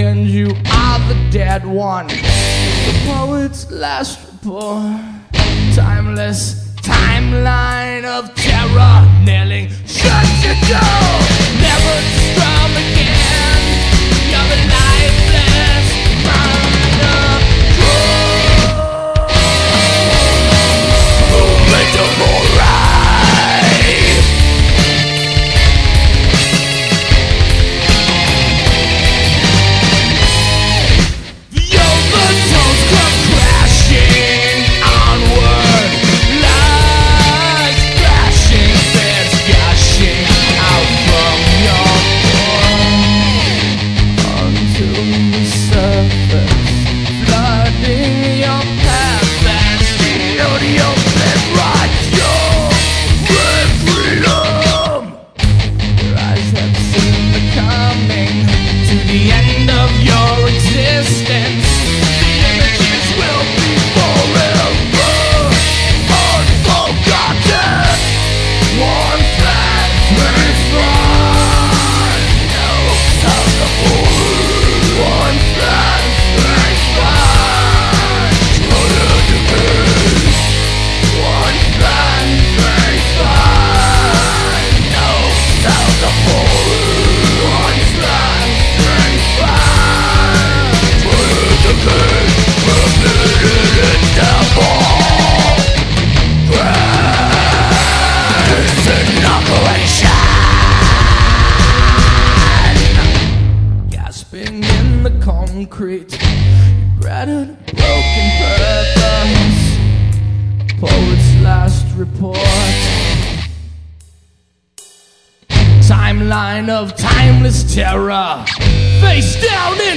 and you are the dead one. The poet's last report. Timeless timeline of terror, nailing shut your door, never to strum again. You're a lifeless runner. Movement of in the concrete, granted broken purpose. Poet's last report. Timeline of timeless terror, face down